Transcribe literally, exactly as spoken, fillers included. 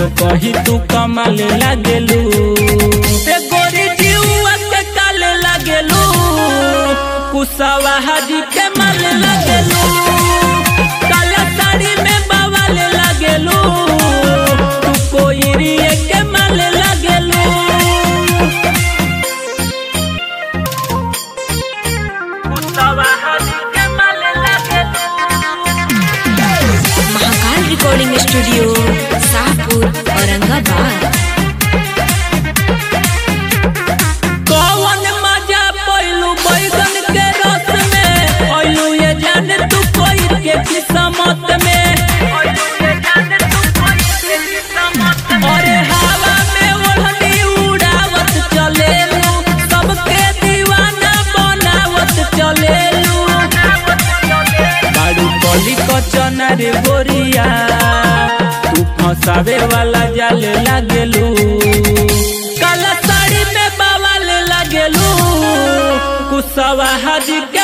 साचो कही तू कमाल लागेलू ए गोरी जीवा के काले लागेलू कुसवा हाजी के माल लागेलू काला साड़ी में बवाल लागेलू तू कोई रिए के माल लागेलू कुसवा हाजी के माल लागेलू। Mahakal recording studio Shahpur Aurangabad. कौन मजा पैलू बैगन के रस में पैलू ये जान तू कोई के किस्मत में अरे हवा में ओढ़नी उड़ावत चलेलू सबके दीवाना बनावत चलेलू बाड़ू कली कचना रे गोरिया तू फंसावे वाला जाल लागेलू काला साड़ी में बवाल लागेलू कुसवा हाजी के